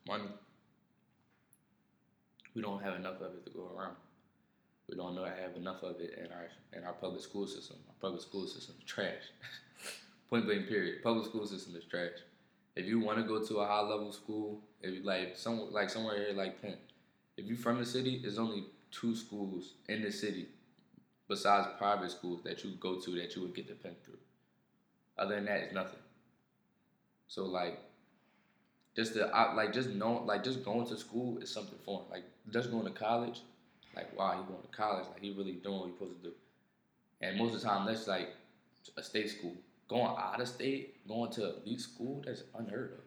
money. We don't have enough of it to go around. We don't know have enough of it in our public school system. Our public school system is trash. Point blank. Period. Public school system is trash. If you want to go to a high level school, if you somewhere here like Penn, if you from the city, there's only two schools in the city besides private schools that you go to that you would get the Penn through. Other than that, it's nothing. So like just knowing just going to school is something foreign. Like just going to college, like wow, he going to college, like he really doing what he's supposed to do. And most of the time, that's like a state school. Going out of state, going to elite school, that's unheard of.